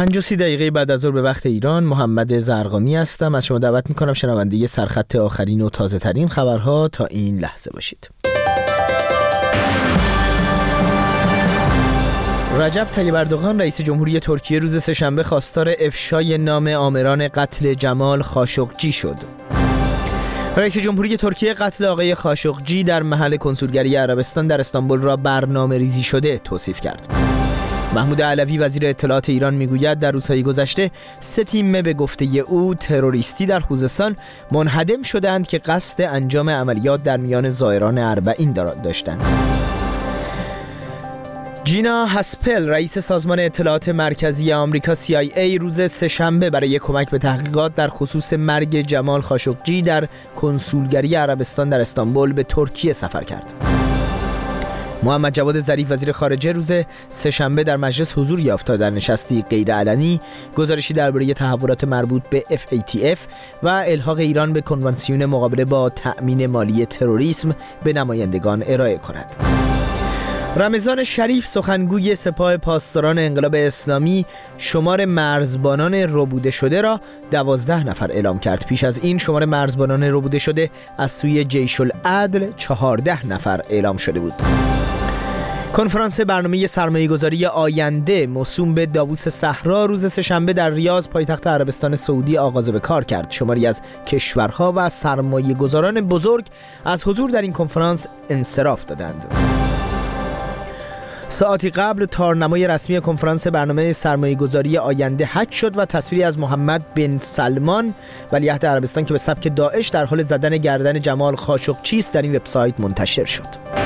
5:30 بعد از ظهر به وقت ایران. محمد زرقامی هستم. از شما دعوت میکنم شنونده سرخط آخرین و تازه ترین خبرها تا این لحظه باشید. رجب طیب اردوغان رئیس جمهوری ترکیه روز سه‌شنبه خواستار افشای نام آمران قتل جمال خاشقجی شد. رئیس جمهوری ترکیه قتل آقای خاشقجی در محل کنسولگری عربستان در استانبول را برنامه‌ریزی شده توصیف کرد. محمود علوی وزیر اطلاعات ایران میگوید در روزهای گذشته 3 تیم به گفته او تروریستی در خوزستان منهدم شدند که قصد انجام عملیات در میان زائران اربعین داشتند. جینا هاسپل رئیس سازمان اطلاعات مرکزی آمریکا CIA روز سه‌شنبه برای کمک به تحقیقات در خصوص مرگ جمال خاشقجی در کنسولگری عربستان در استانبول به ترکیه سفر کرد. محمد جواد ظریف وزیر خارجه روز سه‌شنبه در مجلس حضور یافت تا در نشستی غیرعلنی گزارشی درباره تحولات مربوط به FATF و الحاق ایران به کنوانسیون مقابله با تأمین مالی تروریسم به نمایندگان ارائه کند. رمضان شریف سخنگوی سپاه پاسداران انقلاب اسلامی شمار مرزبانان ربوده شده را 12 نفر اعلام کرد. پیش از این شمار مرزبانان ربوده شده از سوی جیش العدل 14 نفر اعلام شده بود. کنفرانس برنامه سرمایه‌گذاری آینده موسوم به داووس صحرا روز سه‌شنبه در ریاض پایتخت عربستان سعودی آغاز به کار کرد. شماری از کشورها و سرمایه‌گذاران بزرگ از حضور در این کنفرانس انصراف دادند. ساعتی قبل تارنمای رسمی کنفرانس برنامه سرمایه‌گذاری آینده حک شد و تصویری از محمد بن سلمان ولیعهد عربستان که به سبک داعش در حال زدن گردن جمال خاشقجی است در این وبسایت منتشر شد.